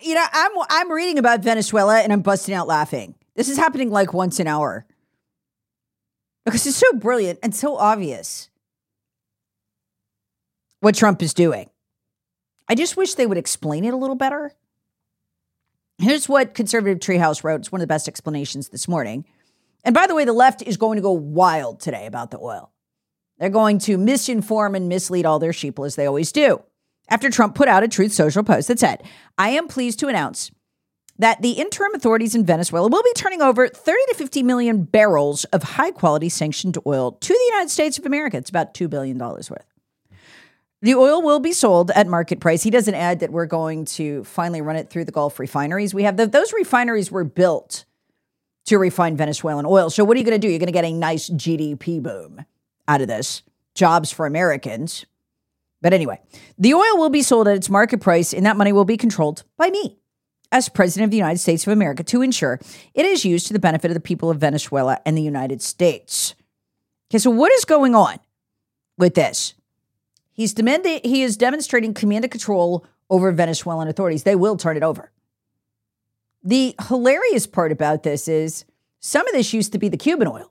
I'm reading about Venezuela and I'm busting out laughing. This is happening like once an hour. Because it's so brilliant and so obvious what Trump is doing. I just wish they would explain it a little better. Here's what Conservative Treehouse wrote. It's one of the best explanations this morning. And by the way, the left is going to go wild today about the oil. They're going to misinform and mislead all their sheeple as they always do. After Trump put out a Truth Social post that said, I am pleased to announce that the interim authorities in Venezuela will be turning over 30 to 50 million barrels of high-quality sanctioned oil to the United States of America. It's about $2 billion worth. The oil will be sold at market price. He doesn't add that we're going to finally run it through the Gulf refineries. We have those refineries were built to refine Venezuelan oil. So what are you going to do? You're going to get a nice GDP boom out of this. Jobs for Americans. But anyway, the oil will be sold at its market price, and that money will be controlled by me as President of the United States of America to ensure it is used to the benefit of the people of Venezuela and the United States. Okay, so what is going on with this? He is demonstrating command and control over Venezuelan authorities. They will turn it over. The hilarious part about this is some of this used to be the Cuban oil.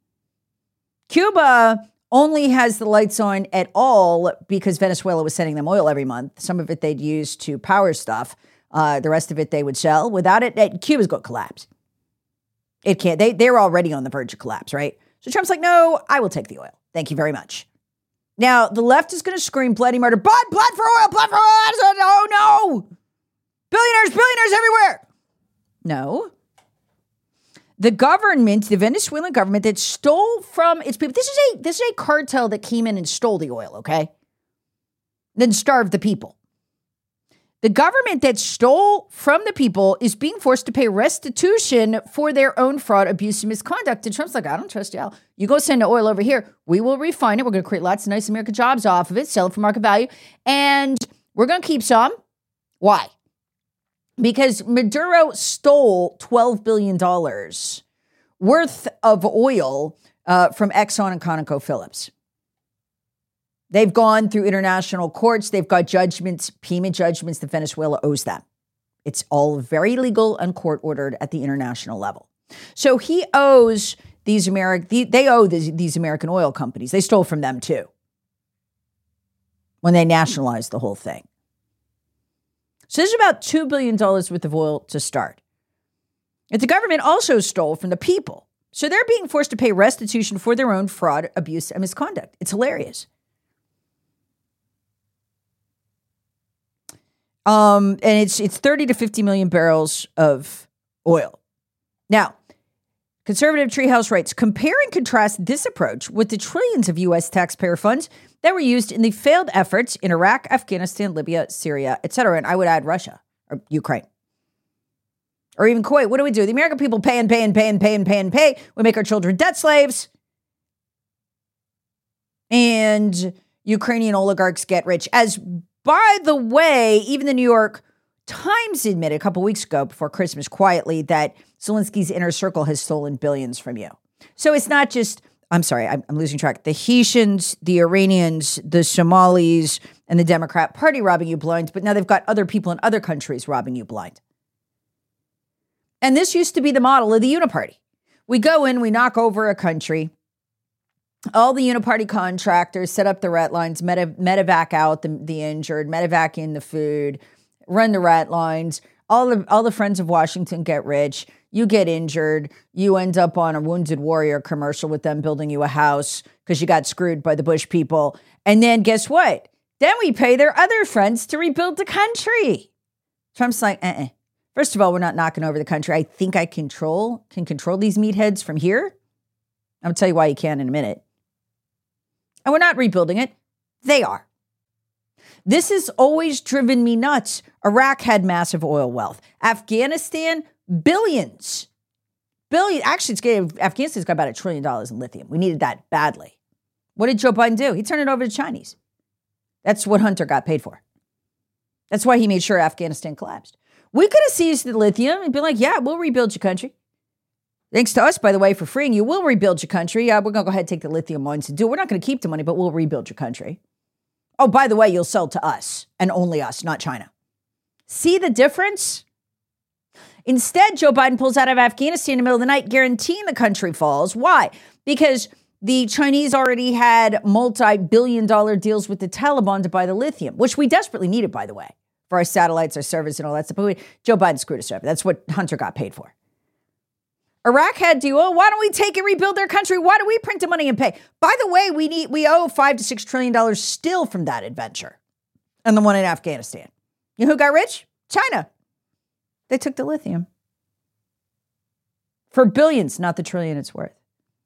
Cuba only has the lights on at all because Venezuela was sending them oil every month. Some of it they'd use to power stuff. The rest of it they would sell. Without it, Cuba's going to collapse. It can't. They're already on the verge of collapse, right? So Trump's like, no, I will take the oil. Thank you very much. Now, the left is going to scream bloody murder. Blood for oil, blood for oil. Oh, no. Billionaires everywhere. No. The government, the Venezuelan government that stole from its people. This is a cartel that came in and stole the oil, okay? Then starved the people. The government that stole from the people is being forced to pay restitution for their own fraud, abuse, and misconduct. And Trump's like, I don't trust y'all. You go send the oil over here. We will refine it. We're going to create lots of nice American jobs off of it, sell it for market value, and we're going to keep some. Why? Because Maduro stole $12 billion worth of oil from Exxon and ConocoPhillips. They've gone through international courts. They've got judgments, payment judgments that Venezuela owes them. It's all very legal and court ordered at the international level. So he owes these these American oil companies. They stole from them too when they nationalized the whole thing. So this is about $2 billion worth of oil to start. And the government also stole from the people. So they're being forced to pay restitution for their own fraud, abuse, and misconduct. It's hilarious. And it's 30 to 50 million barrels of oil. Now, Conservative Treehouse writes, compare and contrast this approach with the trillions of U.S. taxpayer funds that were used in the failed efforts in Iraq, Afghanistan, Libya, Syria, etc. And I would add Russia or Ukraine or even Kuwait. What do we do? The American people pay and pay and pay and pay and pay and pay. We make our children debt slaves. And Ukrainian oligarchs get rich. As by the way, even the New York Times admitted a couple weeks ago before Christmas quietly that Zelensky's inner circle has stolen billions from you. So it's not just, I'm losing track. The Haitians, the Iranians, the Somalis, and the Democrat Party robbing you blind, but now they've got other people in other countries robbing you blind. And this used to be the model of the Uniparty. We go in, we knock over a country. All the Uniparty contractors set up the rat lines, medevac out the injured, medevac in the food, run the rat lines. All the friends of Washington get rich. You get injured. You end up on a Wounded Warrior commercial with them building you a house because you got screwed by the Bush people. And then guess what? Then we pay their other friends to rebuild the country. Trump's like, First of all, we're not knocking over the country. I think I can control these meatheads from here. I'll tell you why you can in a minute. And we're not rebuilding it. They are. This has always driven me nuts. Iraq had massive oil wealth. Afghanistan, billions. Actually, Afghanistan's got about $1 trillion in lithium. We needed that badly. What did Joe Biden do? He turned it over to Chinese. That's what Hunter got paid for. That's why he made sure Afghanistan collapsed. We could have seized the lithium and been like, yeah, we'll rebuild your country. Thanks to us, by the way, for freeing you. We'll rebuild your country. We're going to go ahead and take the lithium mines and do it. We're not going to keep the money, but we'll rebuild your country. Oh, by the way, you'll sell to us and only us, not China. See the difference? Instead, Joe Biden pulls out of Afghanistan in the middle of the night, guaranteeing the country falls. Why? Because the Chinese already had multi-billion-dollar deals with the Taliban to buy the lithium, which we desperately needed, by the way, for our satellites, our servers, and all that stuff. But Joe Biden screwed us over. That's what Hunter got paid for. Iraq had to, why don't we take and rebuild their country? Why do we print the money and pay? By the way, we owe $5 to $6 trillion still from that adventure. And the one in Afghanistan. You know who got rich? China. They took the lithium. For billions, not the trillion it's worth.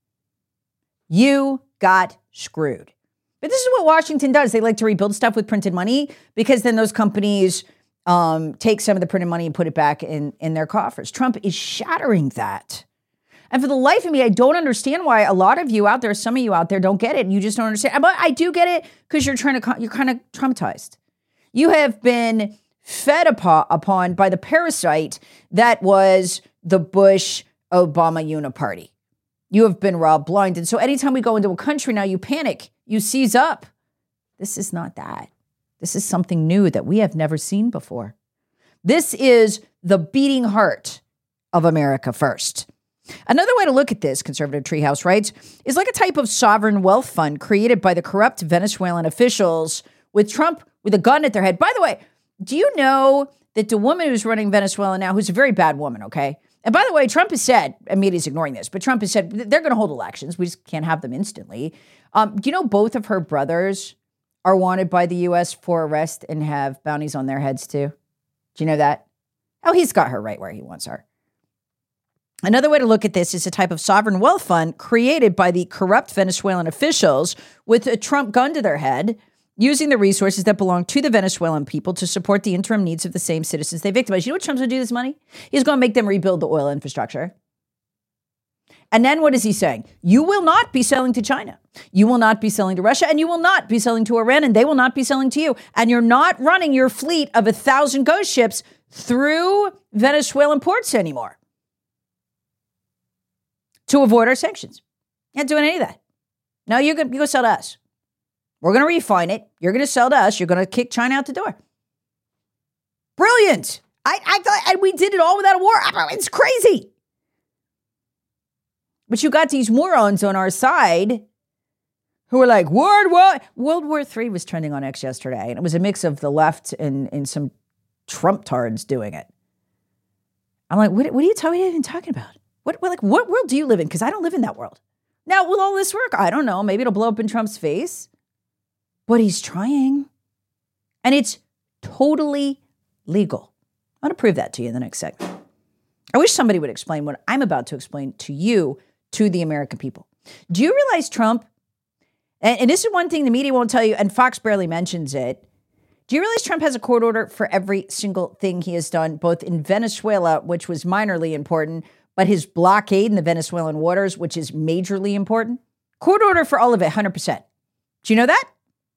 You got screwed. But this is what Washington does. They like to rebuild stuff with printed money because then those companies take some of the printed money and put it back in their coffers. Trump is shattering that. And for the life of me, I don't understand why a lot of you out there, some of you out there don't get it. And you just don't understand. But I do get it because you're kind of traumatized. You have been fed upon by the parasite that was the Bush-Obama uniparty. You have been robbed blind. And so anytime we go into a country now, you panic, you seize up. This is not that. This is something new that we have never seen before. This is the beating heart of America first. Another way to look at this, Conservative Treehouse writes, is like a type of sovereign wealth fund created by the corrupt Venezuelan officials with Trump with a gun at their head. By the way, do you know that the woman who's running Venezuela now, who's a very bad woman, okay? And by the way, Trump has said, and media's ignoring this, but Trump has said they're going to hold elections. We just can't have them instantly. Do you know both of her brothers are wanted by the U.S. for arrest and have bounties on their heads too? Do you know that? Oh, he's got her right where he wants her. Another way to look at this is a type of sovereign wealth fund created by the corrupt Venezuelan officials with a Trump gun to their head, using the resources that belong to the Venezuelan people to support the interim needs of the same citizens they victimized. You know what Trump's going to do with this money? He's going to make them rebuild the oil infrastructure. And then what is he saying? You will not be selling to China. You will not be selling to Russia, and you will not be selling to Iran, and they will not be selling to you. And you're not running your fleet of 1,000 ghost ships through Venezuelan ports anymore to avoid our sanctions. You're not doing any of that. No, you go sell to us. We're going to refine it. You're going to sell to us. You're going to kick China out the door. Brilliant. I thought we did it all without a war. It's crazy. But you got these morons on our side who were like, World War III was trending on X yesterday. And it was a mix of the left and some Trump tards doing it. I'm like, what are you talking about? What world do you live in? Because I don't live in that world. Now, will all this work? I don't know. Maybe it'll blow up in Trump's face. But he's trying. And it's totally legal. I'm going to prove that to you in the next segment. I wish somebody would explain what I'm about to explain to you, to the American people. Do you realize Trump, and this is one thing the media won't tell you, and Fox barely mentions it. Do you realize Trump has a court order for every single thing he has done, both in Venezuela, which was minorly important, but his blockade in the Venezuelan waters, which is majorly important? Court order for all of it, 100%. Do you know that?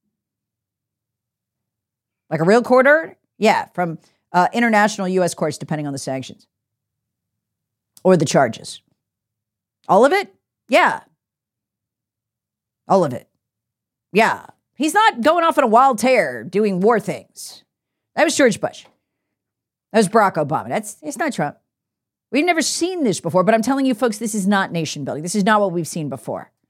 Like a real court order? Yeah, from international U.S. courts, depending on the sanctions or the charges. All of it? Yeah. All of it. Yeah. He's not going off on a wild tear doing war things. That was George Bush. That was Barack Obama. It's not Trump. We've never seen this before, but I'm telling you folks, this is not nation building. This is not what we've seen before.